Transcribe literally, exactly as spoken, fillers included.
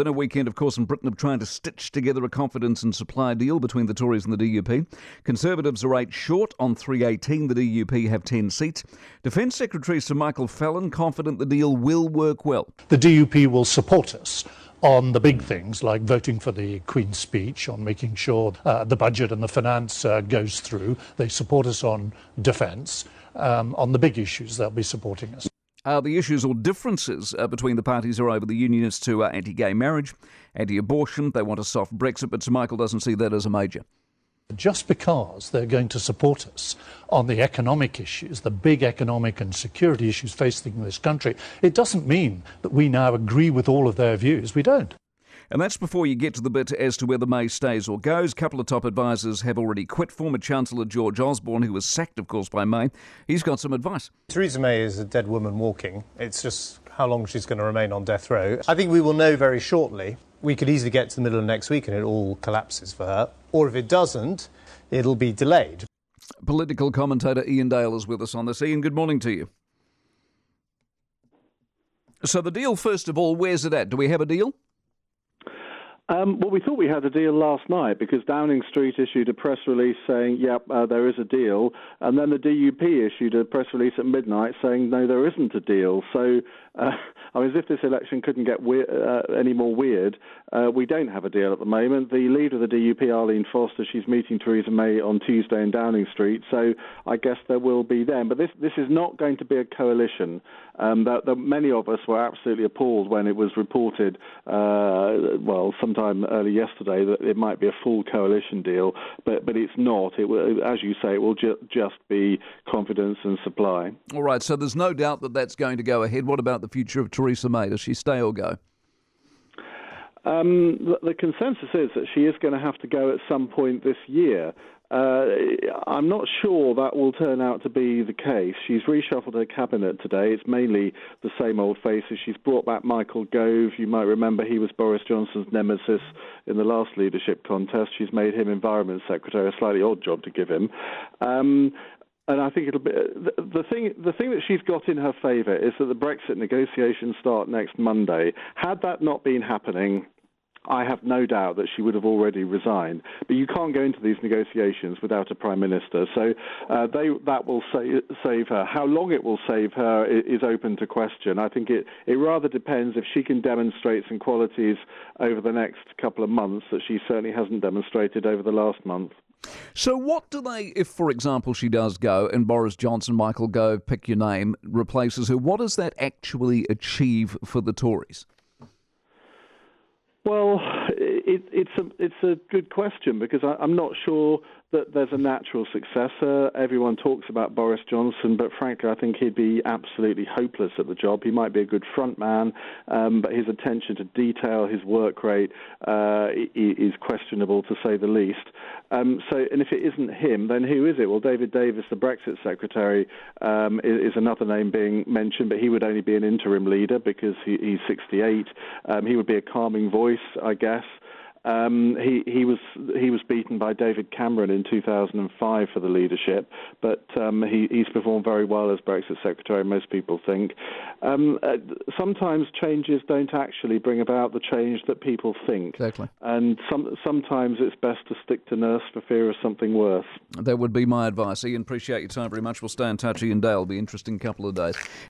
been a weekend, of course, in Britain of trying to stitch together a confidence and supply deal between the Tories and the D U P. Conservatives are eight short on three eighteen. The D U P have ten seats. Defence Secretary Sir Michael Fallon confident the deal will work well. The D U P will support us on the big things like voting for the Queen's speech, on making sure uh, the budget and the finance uh, goes through. They support us on defence. Um, on the big issues, they'll be supporting us. Uh, the issues or differences uh, between the parties are over the Unionists to uh, anti-gay marriage, anti-abortion. They want a soft Brexit, but Sir Michael doesn't see that as a major. Just because they're going to support us on the economic issues, the big economic and security issues facing this country, it doesn't mean that we now agree with all of their views. We don't. And that's before you get to the bit as to whether May stays or goes. A couple of top advisers have already quit. Former Chancellor George Osborne, who was sacked, of course, by May, he's got some advice. Theresa May is a dead woman walking. It's just how long she's going to remain on death row. I think we will know very shortly. We could easily get to the middle of next week and it all collapses for her. Or if it doesn't, it'll be delayed. Political commentator Ian Dale is with us on this. Ian, good morning to you. So the deal, first of all, where's it at? Do we have a deal? Um, well, we thought we had a deal last night because Downing Street issued a press release saying, yep, uh, there is a deal. And then the D U P issued a press release at midnight saying, no, there isn't a deal. So, uh, I mean, as if this election couldn't get we- uh, any more weird, uh, we don't have a deal at the moment. The leader of the D U P, Arlene Foster, she's meeting Theresa May on Tuesday in Downing Street. So I guess there will be then. But this, this is not going to be a coalition. Um, that, that many of us were absolutely appalled when it was reported, uh, well, sometime early yesterday, that it might be a full coalition deal, but but it's not. It will, as you say, it will ju- just be confidence and supply. All right, so there's no doubt that that's going to go ahead. What about the future of Theresa May? Does she stay or go? Um, the, the consensus is that she is going to have to go at some point this year. Uh, I'm not sure that will turn out to be the case. She's reshuffled her cabinet today. It's mainly the same old faces. She's brought back Michael Gove. You might remember he was Boris Johnson's nemesis in the last leadership contest. She's made him Environment Secretary, a slightly odd job to give him. Um, And I think it'll be the, the thing. The thing that she's got in her favour is that the Brexit negotiations start next Monday. Had that not been happening, I have no doubt that she would have already resigned. But you can't go into these negotiations without a prime minister, so uh, they, that will sa- save her. How long it will save her is open to question. I think it, it rather depends if she can demonstrate some qualities over the next couple of months that she certainly hasn't demonstrated over the last month. So what do they, if, for example, she does go and Boris Johnson, Michael Gove, pick your name, replaces her, what does that actually achieve for the Tories? Well, it, it's a it's a good question because I, I'm not sure that there's a natural successor. Everyone talks about Boris Johnson, but frankly, I think he'd be absolutely hopeless at the job. He might be a good front man, um, but his attention to detail, his work rate uh, is questionable to say the least. Um, so, and if it isn't him, then who is it? Well, David Davis, the Brexit Secretary, um, is, is another name being mentioned, but he would only be an interim leader because he, he's sixty-eight. Um, he would be a calming voice, I guess. Um, he, he was he was beaten by David Cameron in two thousand five for the leadership, but um, he, he's performed very well as Brexit Secretary, most people think. Um, uh, sometimes changes don't actually bring about the change that people think. Exactly. And some, sometimes it's best to stick to nurse for fear of something worse. That would be my advice. Ian, appreciate your time very much. We'll stay in touch. Ian Dale, be an interesting couple of days.